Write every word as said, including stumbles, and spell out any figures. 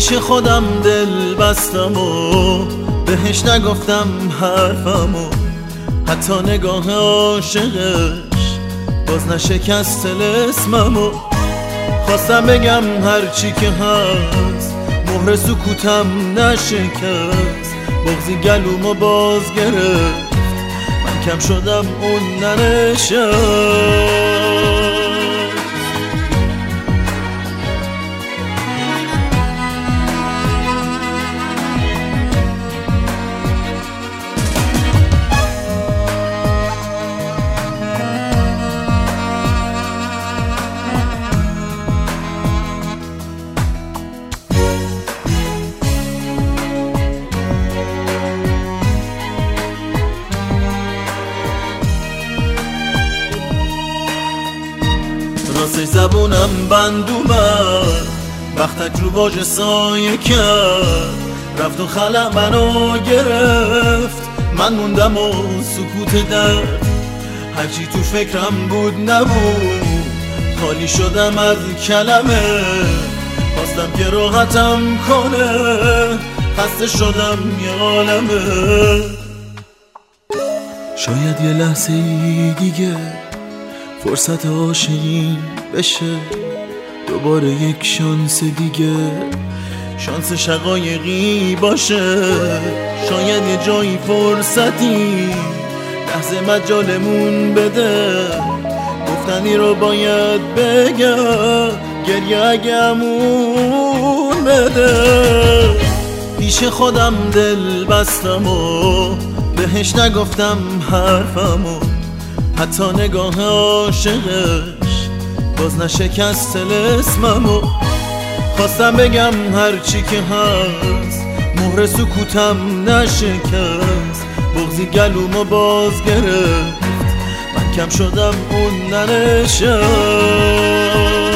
پیش خودم دل بستم و بهش نگفتم حرفمو، حتی نگاه عاشقش باز نشکست طلسممو. خواستم بگم هرچی که هست، مهر سکوتم نشکست، بغضی گلومو باز گرفت، من کم شدم اون ننشست. راستش زبونم بند اومد، وقتک رو واژه سایه کرد، رفت و خلق منو گرفت، من موندم و سکوت درد، هرچی تو فکرم بود نبود، خالی شدم از کلمه، خواستم که راحتم کنه، خسته شدم یه عالمه. شاید یه لحظه دیگه فرصت عاشقی بشه، دوباره یک شانس دیگه، شانس شقایقی باشه. شاید یه جایی فرصتی لحظه مجالمون بده، گفتنی رو باید بگم، گریه اگمون بده. پیش خودم دل بستم و بهش نگفتم حرفمو، حتی نگاه عاشقش باز نشکست طلسممو. خواستم بگم هرچی که هست، مهر سکوتم نشکست، بغضی گلومو باز گرفت، من کم شدم اون ننشست.